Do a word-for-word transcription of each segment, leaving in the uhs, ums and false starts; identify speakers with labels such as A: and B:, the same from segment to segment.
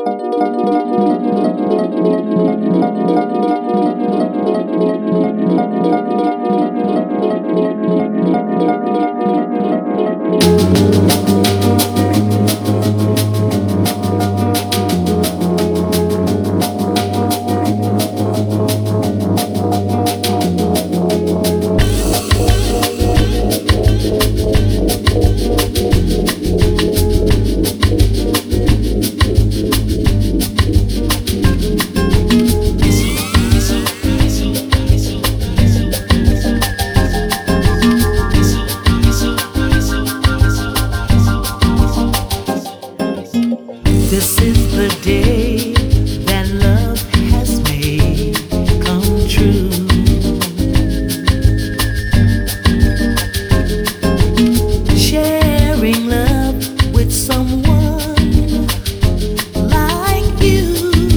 A: This is the day that love has made come true. Sharing love with someone like you.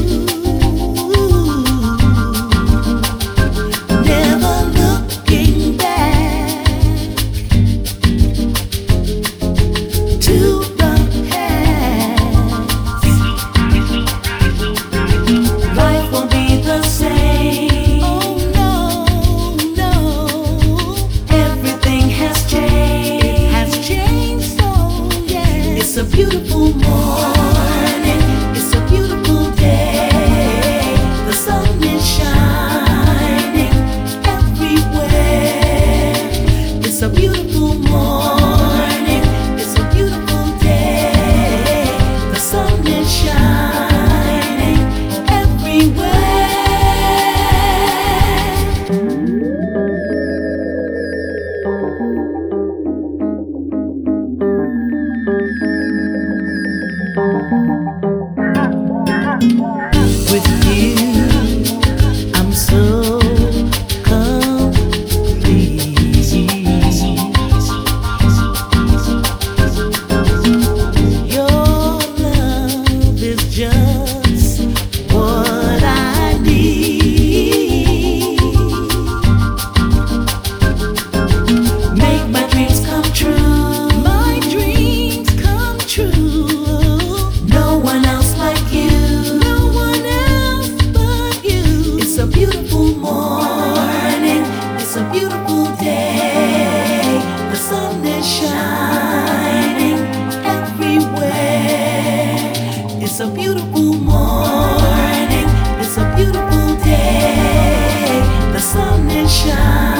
A: Never looking back to It's a beautiful morning, it's a beautiful day. The sun is shining everywhere. It's a beautiful morning, it's a beautiful day. The sun is shining everywhere. With you, I'm so complete. Your love is just what I need. Make my dreams come true. My dreams come true. No one else like you. It's a beautiful morning, it's a beautiful day. The sun is shining everywhere. It's a beautiful morning, it's a beautiful day. The sun is shining.